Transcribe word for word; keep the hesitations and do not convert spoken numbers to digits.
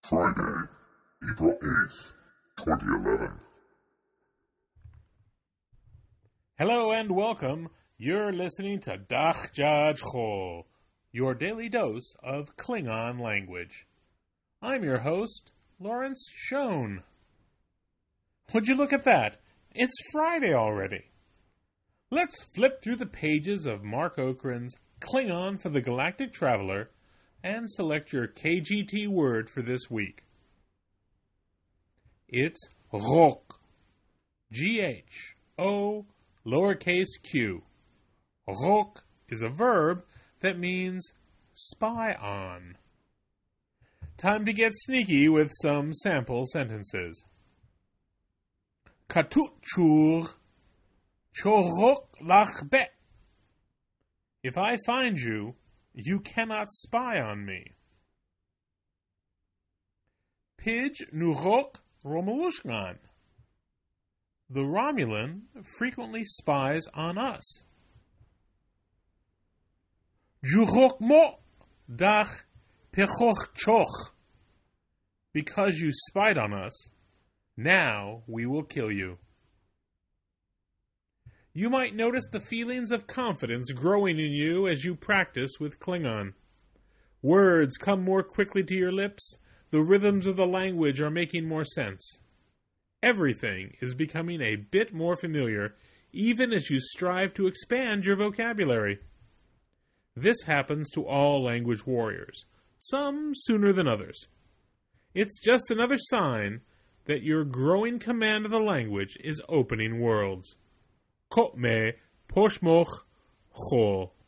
Friday, April eighth, twenty eleven. Hello and welcome. You're listening to Dach Jaj Chol, your daily dose of Klingon language. I'm your host, Lawrence Schoen. Would you look at that? It's Friday already. Let's flip through the pages of Mark Okrand's Klingon for the Galactic Traveler and select your K G T word for this week. It's Rok. G H O lowercase q. Rok is a verb that means spy on. Time to get sneaky with some sample sentences. Katutchur chorok lachbe. If I find you, you cannot spy on me. Pij nurok Romushkan. The Romulan frequently spies on us. Jurok mo dach pechoch choch. Because you spied on us, now we will kill you. You might notice the feelings of confidence growing in you as you practice with Klingon. Words come more quickly to your lips. The rhythms of the language are making more sense. Everything is becoming a bit more familiar, even as you strive to expand your vocabulary. This happens to all language warriors, some sooner than others. It's just another sign that your growing command of the language is opening worlds. Kotme poshmoch chol.